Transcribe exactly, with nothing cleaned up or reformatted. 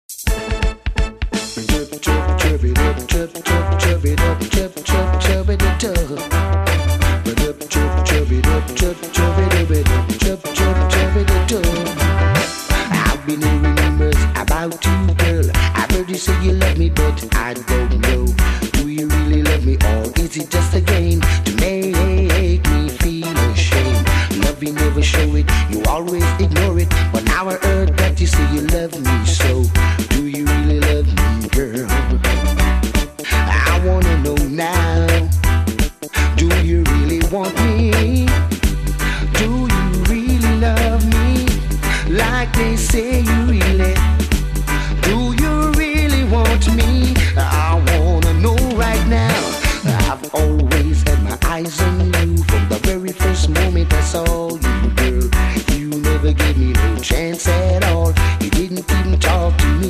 Chub chub chub it up, chub chub chub it up, chub chub chub it up. Chub chub chub it up, chub chub it up, it up, chub chub chub it up. I've been hearing rumors about you, girl. I've heard you say you love me, but I don't know. Do you really love me, or is it just a game to make me feel ashamed? Love you never show it, you always ignore it. But now I heard that you say you love me, so do you really love me, girl? I wanna know now. Do you really want me? Do you really love me? Like they say you really. Do you really want me? I wanna know right now. I've always had my eyes on you from the very first moment I saw